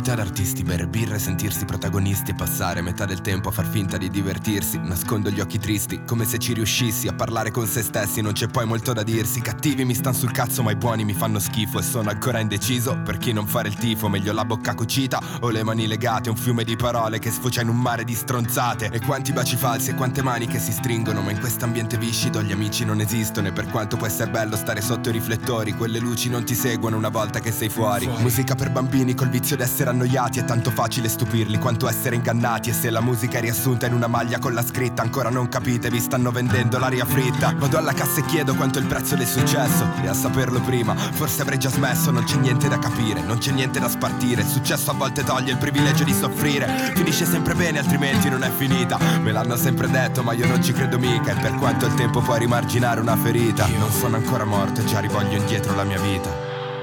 vita d'artisti, bere birre, sentirsi protagonisti e passare metà del tempo a far finta di divertirsi. Nascondo gli occhi tristi, come se ci riuscissi a parlare con se stessi, non c'è poi molto da dirsi. Cattivi mi stan sul cazzo ma i buoni mi fanno schifo e sono ancora indeciso per chi non fare il tifo. Meglio la bocca cucita o le mani legate, un fiume di parole che sfocia in un mare di stronzate. E quanti baci falsi e quante mani che si stringono, ma in quest'ambiente viscido gli amici non esistono. E per quanto può essere bello stare sotto i riflettori, quelle luci non ti seguono una volta che sei fuori. Musica per bambini col vizio d'essere annoiati, è tanto facile stupirli quanto essere ingannati. E se la musica è riassunta in una maglia con la scritta ancora non capite, vi stanno vendendo l'aria fritta. Vado alla cassa e chiedo quanto è il prezzo del successo, e a saperlo prima forse avrei già smesso. Non c'è niente da capire, non c'è niente da spartire. Il successo a volte toglie il privilegio di soffrire. Finisce sempre bene altrimenti non è finita. Me l'hanno sempre detto ma io non ci credo mica. E per quanto il tempo può rimarginare una ferita, io non sono ancora morto e già rivoglio indietro la mia vita.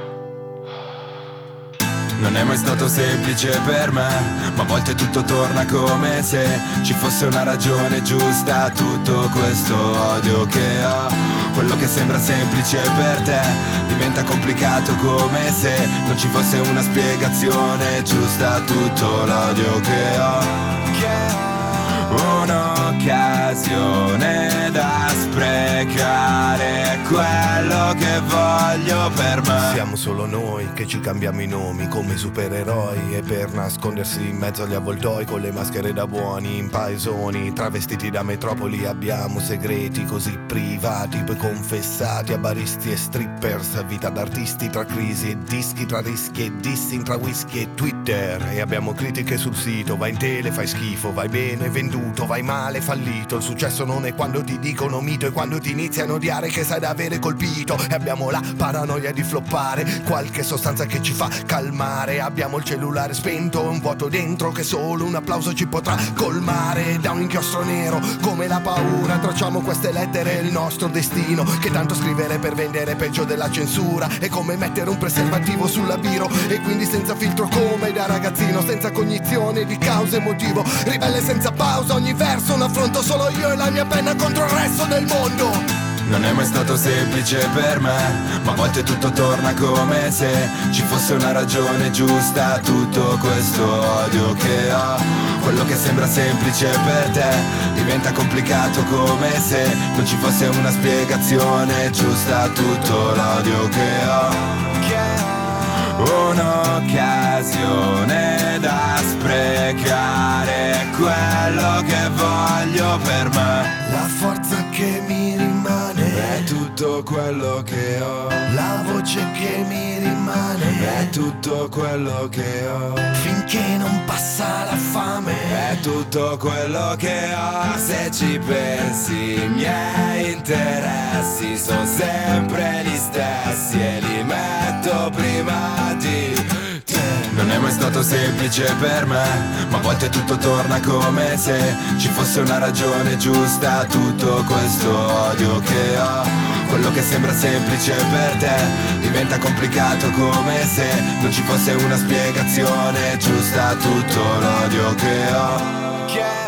Non è mai stato semplice per me, ma a volte tutto torna come se ci fosse una ragione giusta a tutto questo odio che ho. Quello che sembra semplice per te diventa complicato come se non ci fosse una spiegazione giusta a tutto l'odio che ho. Un'occasione da sprecare, quello che voglio per me. Siamo solo noi che ci cambiamo i nomi come supereroi, e per nascondersi in mezzo agli avvoltoi con le maschere da buoni in paesoni travestiti da metropoli abbiamo segreti così privati poi confessati a baristi e strippers. Vita d'artisti tra crisi e dischi, tra rischi e dissing, tra whisky e Twitter. E abbiamo critiche sul sito, vai in tele, fai schifo, vai bene, venduto, vai male, fallito. Il successo non è quando ti dicono mito, è quando ti iniziano a odiare che sai d'avere colpito. E abbiamo la paranoia di floppare, qualche sostanza che ci fa calmare. Abbiamo il cellulare spento, un vuoto dentro che solo un applauso ci potrà colmare. Da un inchiostro nero come la paura tracciamo queste lettere, il nostro destino. Che tanto scrivere per vendere peggio della censura, è come mettere un preservativo sulla biro. E quindi senza filtro come da ragazzino, senza cognizione di causa e motivo, ribelle senza pausa, ogni verso un affronto solo io e la mia penna contro il resto del mondo. Non è mai stato semplice per me, ma a volte tutto torna come se ci fosse una ragione giusta a tutto questo odio che ho. Quello che sembra semplice per te diventa complicato come se non ci fosse una spiegazione giusta a tutto l'odio che ho. Un'occasione da sprecare, quello che voglio per me. La forza che mi rimane È tutto quello che ho. La voce che mi rimane È tutto quello che ho. finché non passa la fame. È tutto quello che ho. Se ci pensi, i miei interessi sono sempre gli stessi e li metto prima di te. Non è mai stato semplice per me, ma a volte tutto torna come se ci fosse una ragione giusta a tutto questo odio che ho. Quello che sembra semplice per te diventa complicato come se non ci fosse una spiegazione giusta a tutto l'odio che ho.